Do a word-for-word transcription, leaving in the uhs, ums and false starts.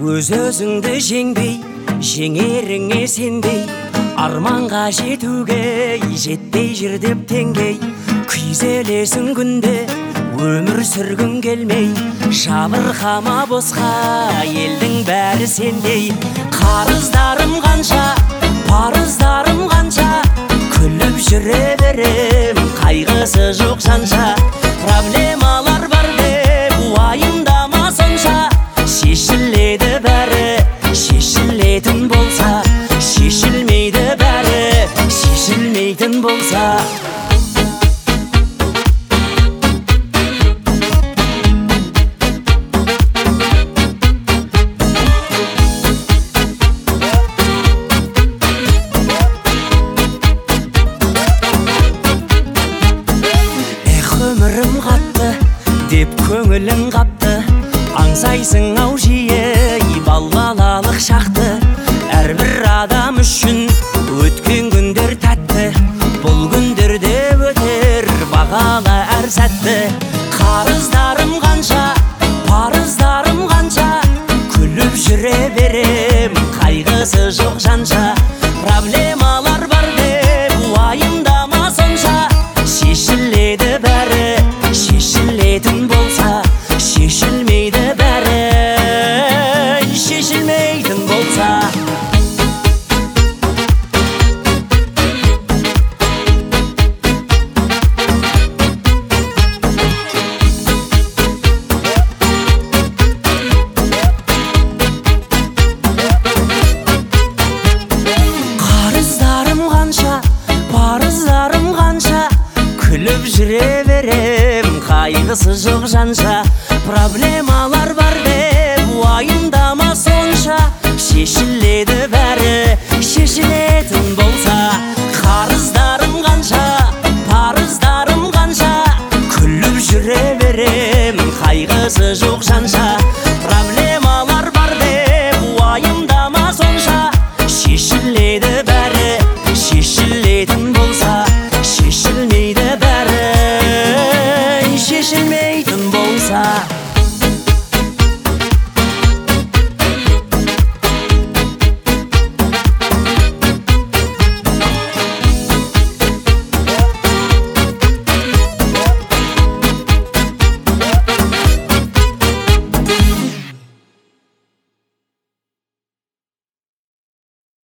Өз өзіңді жеңбей, жеңеріңе сенбей, арманға жетуге жетпей жүр деп теңгей. Күйзелесің күнде, өмір сүргің келмей, жабырқама босқа, елдің бәрі сендей. Қарыздарым қанша, парыздарым қанша, күліп жүре берем, қайғысы жоқ жанша. Проблемалар бар деп уайымдама сонша, шешіледі бәрі, шешілетін болса, шешілмейді бәрі, шешілмейтін болса. Өмірім қатты деп көңілің қапты, аңсайсың ау жиі балбалалық шақты. Әрбір адам үшін өткен күндер тәтті, бұл күндерде өтер бағала әр сәтті. Қарыздарым қанша, парыздарым қанша, күліп жүре берем, қайғысы жоқ жанша. Проблемалар бар деп уайымдама сонша, шешіледі бәрі, шешілетін болса, шешілмейді бәрі, шешілмейтін болса. Қарыздарым қанша, парыздарым қанша, күліп жүре берем, қайғысы жоқ жанша. Проблемалар бар деп уайымдама сонша, шешіледі бәрі, шешілетін болса. Қарыздарым қанша, парыздарым қанша, күліп жүре берем, қайғысы жоқ жанша.